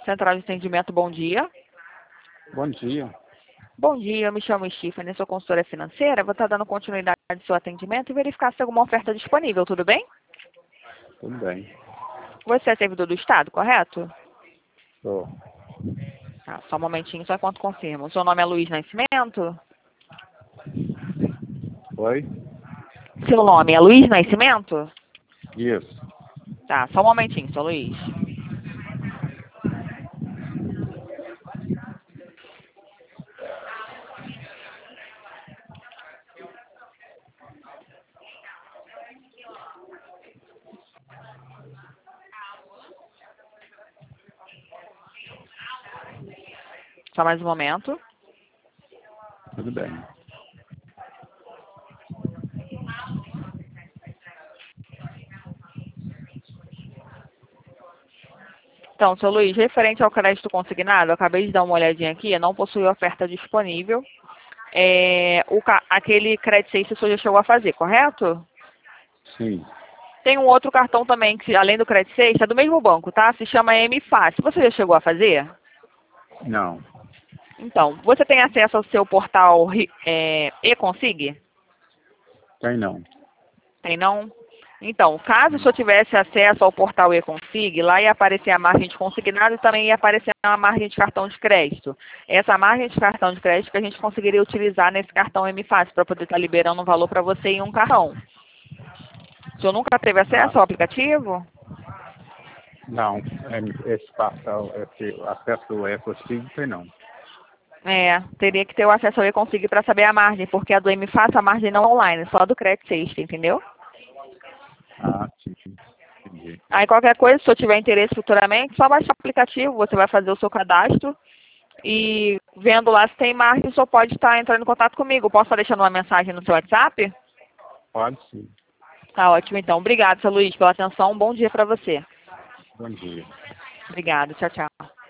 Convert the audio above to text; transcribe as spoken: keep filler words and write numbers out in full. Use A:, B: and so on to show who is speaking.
A: Central de Atendimento, bom dia.
B: Bom dia.
A: Bom dia, eu me chamo Stephanie, sou consultora financeira. Vou estar dando continuidade ao seu atendimento e verificar se tem alguma oferta disponível, tudo bem?
B: Tudo bem.
A: Você é servidor do Estado, correto?
B: Sou.
A: Ah, só um momentinho, só enquanto confirmo. O seu nome é Luiz Nascimento?
B: Oi?
A: Seu nome é Luiz Nascimento?
B: Isso.
A: Tá, só um momentinho, seu Luiz. Só mais um momento.
B: Tudo bem.
A: Então, seu Luiz, referente ao crédito consignado, eu acabei de dar uma olhadinha aqui, não possui oferta disponível. É, o, ca- aquele crédito seis o senhor já chegou a fazer, correto?
B: Sim.
A: Tem um outro cartão também, que além do crédito seis, é do mesmo banco, tá? Se chama M Fácil. Você já chegou a fazer?
B: Não.
A: Então, você tem acesso ao seu portal Ri- é, E-Consig?
B: Tem não.
A: Tem não? Então, caso o senhor tivesse acesso ao portal E-Consig, lá ia aparecer a margem de consignado e também ia aparecer a margem de cartão de crédito. Essa margem de cartão de crédito que a gente conseguiria utilizar nesse cartão M Fácil para poder estar liberando um valor para você em um cartão. O senhor nunca teve
B: Ah,
A: acesso ao aplicativo?
B: não. É, esse cartão, esse acesso é possível, tem não.
A: É, teria que ter o acesso ao E-Consig para saber a margem, porque a do M Fácil a margem não é online, só a do crédito seis, entendeu?
B: Ah, sim. Entendi.
A: Aí qualquer coisa, se eu tiver interesse futuramente, só baixa o aplicativo, você vai fazer o seu cadastro e vendo lá se tem margem, o senhor pode estar entrando em contato comigo. Posso estar deixando uma mensagem no seu WhatsApp?
B: Pode sim.
A: Tá ótimo então. Obrigado, seu Luiz, pela atenção. Um bom dia para você.
B: Bom dia.
A: Obrigado. Tchau, tchau.